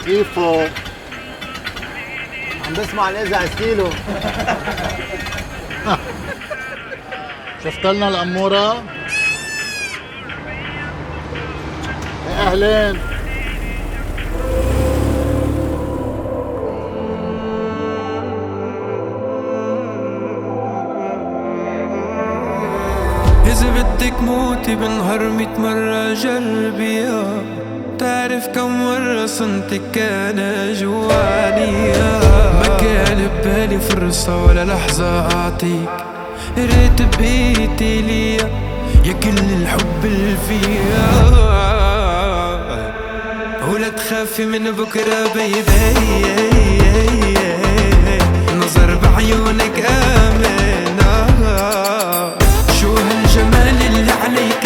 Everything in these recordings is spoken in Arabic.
كيفو؟ عم بسمع الإذاعة كيلو. شفت لنا الأمورة؟ أهلين. إذا بدك موتي بنهار 100 مرة جربيها، تعرف كم مرة صنتك كان جواني. ما كان ببالي فرصة ولا لحظة أعطيك، ريت بقيتي ليا يا كل الحب اللي فيها. ولا تخافي من بكرة بيبي، نظر بعيونك آمن. شو هالجمال اللي عليك،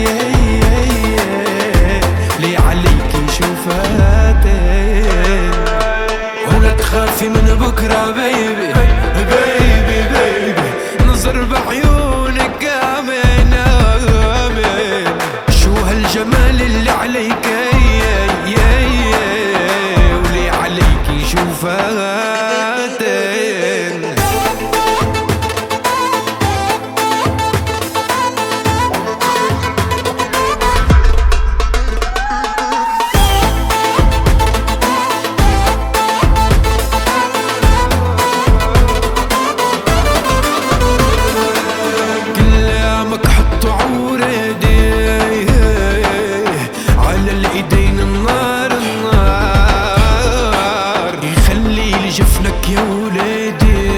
لي عليكي شوفاتين. ولا تخافي من بكرة بيبي بيبي بيبي، نظر بعيونك آمن آمن. شو هالجمال اللي عليك، ولي عليكي شوفاتين. جفنك يا ولادي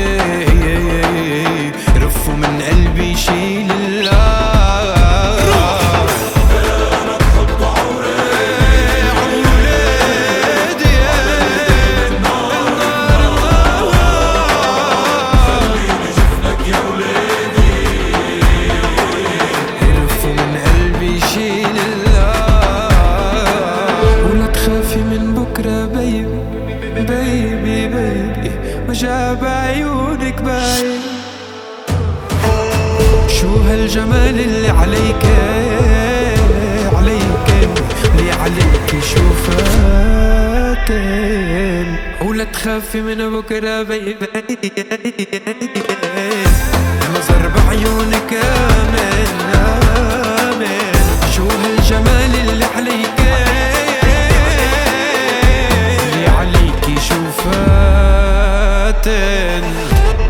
رفوا من قلبي شيل النار. كلامك حط عولادي النار خليني جفنك يا ولادي رفوا من قلبي شيل النار. ولا تخافي من بكرة بيبي بيبي بيبي، وجاب عيونك باين. شو هالجمال اللي عليك عليك، اللي عليك شوفاتين. ولا تخافي من بكرة بيبي، نظر بعيونك آمن آمن. شو هالجمال اللي عليك، شوفاتين.